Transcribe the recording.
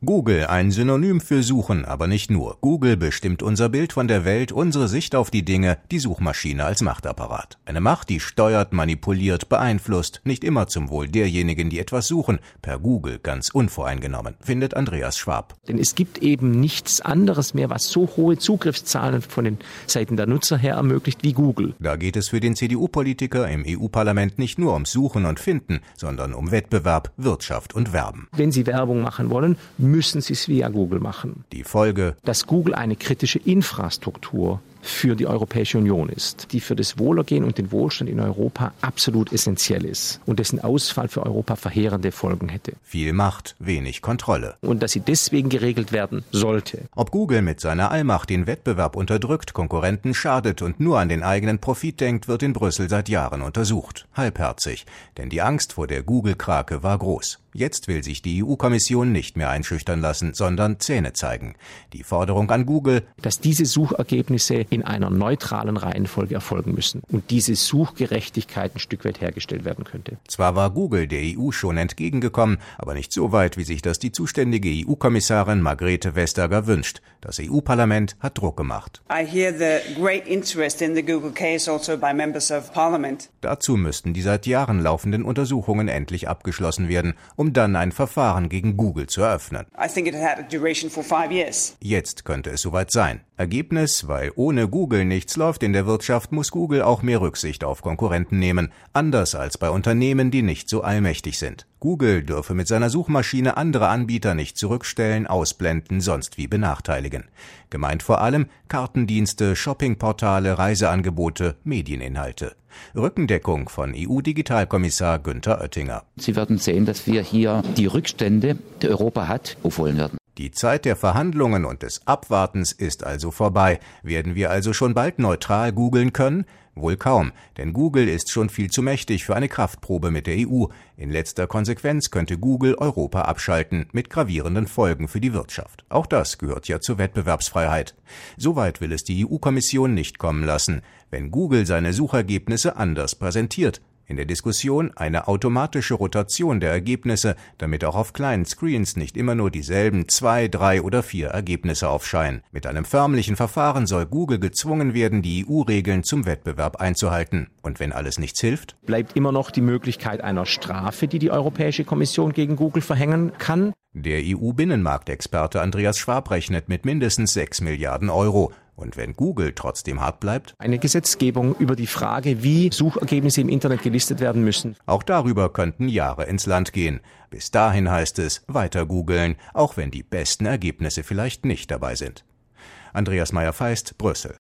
Google, ein Synonym für Suchen, aber nicht nur. Google bestimmt unser Bild von der Welt, unsere Sicht auf die Dinge, die Suchmaschine als Machtapparat. Eine Macht, die steuert, manipuliert, beeinflusst, nicht immer zum Wohl derjenigen, die etwas suchen, per Google ganz unvoreingenommen, findet Andreas Schwab. Denn es gibt eben nichts anderes mehr, was so hohe Zugriffszahlen von den Seiten der Nutzer her ermöglicht wie Google. Da geht es für den CDU-Politiker im EU-Parlament nicht nur ums Suchen und Finden, sondern um Wettbewerb, Wirtschaft und Werben. Wenn Sie Werbung machen wollen, müssen Sie es via Google machen. Die Folge: dass Google eine kritische Infrastruktur für die Europäische Union ist, die für das Wohlergehen und den Wohlstand in Europa absolut essentiell ist und dessen Ausfall für Europa verheerende Folgen hätte. Viel Macht, wenig Kontrolle. Und dass sie deswegen geregelt werden sollte. Ob Google mit seiner Allmacht den Wettbewerb unterdrückt, Konkurrenten schadet und nur an den eigenen Profit denkt, wird in Brüssel seit Jahren untersucht. Halbherzig, denn die Angst vor der Google-Krake war groß. Jetzt will sich die EU-Kommission nicht mehr einschüchtern lassen, sondern Zähne zeigen. Die Forderung an Google, dass diese Suchergebnisse in einer neutralen Reihenfolge erfolgen müssen und diese Suchgerechtigkeit ein Stück weit hergestellt werden könnte. Zwar war Google der EU schon entgegengekommen, aber nicht so weit, wie sich das die zuständige EU-Kommissarin Margrethe Vestager wünscht. Das EU-Parlament hat Druck gemacht. I hear the great interest in the Google case also by members of Parliament. Dazu müssten die seit Jahren laufenden Untersuchungen endlich abgeschlossen werden, um dann ein Verfahren gegen Google zu eröffnen. I think it had a duration for 5 years. Jetzt könnte es soweit sein. Ergebnis: weil ohne Google nichts läuft in der Wirtschaft, muss Google auch mehr Rücksicht auf Konkurrenten nehmen, anders als bei Unternehmen, die nicht so allmächtig sind. Google dürfe mit seiner Suchmaschine andere Anbieter nicht zurückstellen, ausblenden, sonst wie benachteiligen. Gemeint vor allem Kartendienste, Shoppingportale, Reiseangebote, Medieninhalte. Rückendeckung von EU-Digitalkommissar Günther Oettinger. Sie werden sehen, dass wir hier die Rückstände, die Europa hat, aufholen werden. Die Zeit der Verhandlungen und des Abwartens ist also vorbei. Werden wir also schon bald neutral googeln können? Wohl kaum, denn Google ist schon viel zu mächtig für eine Kraftprobe mit der EU. In letzter Konsequenz könnte Google Europa abschalten, mit gravierenden Folgen für die Wirtschaft. Auch das gehört ja zur Wettbewerbsfreiheit. Soweit will es die EU-Kommission nicht kommen lassen, wenn Google seine Suchergebnisse anders präsentiert. In der Diskussion eine automatische Rotation der Ergebnisse, damit auch auf kleinen Screens nicht immer nur dieselben 2, 3 oder 4 Ergebnisse aufscheinen. Mit einem förmlichen Verfahren soll Google gezwungen werden, die EU-Regeln zum Wettbewerb einzuhalten. Und wenn alles nichts hilft, bleibt immer noch die Möglichkeit einer Strafe, die die Europäische Kommission gegen Google verhängen kann. Der EU-Binnenmarktexperte Andreas Schwab rechnet mit mindestens 6 Milliarden Euro. Und wenn Google trotzdem hart bleibt? Eine Gesetzgebung über die Frage, wie Suchergebnisse im Internet gelistet werden müssen. Auch darüber könnten Jahre ins Land gehen. Bis dahin heißt es, weiter googeln, auch wenn die besten Ergebnisse vielleicht nicht dabei sind. Andreas Meyer-Feist, Brüssel.